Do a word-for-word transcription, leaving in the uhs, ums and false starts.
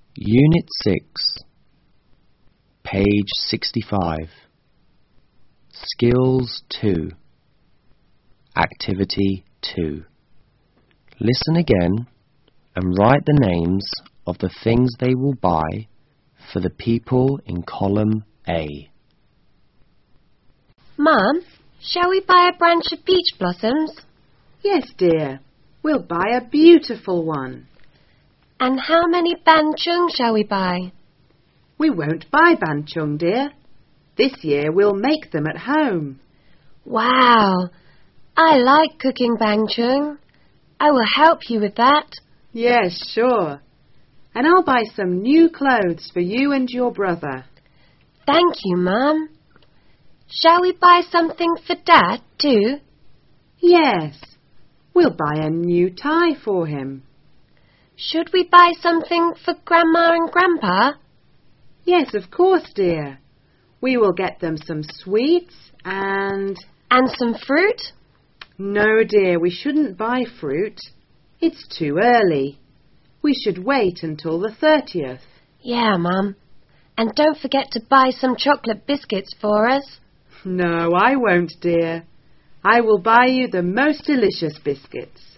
Unit six, page sixty-five. Skills two. Activity two. Listen again and write the names of the things they will buy for the people in column A. Mum, shall we buy a branch of peach blossoms? Yes, dear. We'll buy a beautiful one. And how many banchung shall we buy? We won't buy banchung, dear. This year we'll make them at home. Wow! I like cooking banchung. I will help you with that. Yes, sure. And I'll buy some new clothes for you and your brother. Thank you, Mum. Shall we buy something for Dad, too? Yes. We'll buy a new tie for him. Should we buy something for Grandma and Grandpa? Yes, of course, dear. We will get them some sweets and... And some fruit? No, dear, we shouldn't buy fruit. It's too early. We should wait until the thirtieth. Yeah, Mum. And don't forget to buy some chocolate biscuits for us. No, I won't, dear. I will buy you the most delicious biscuits.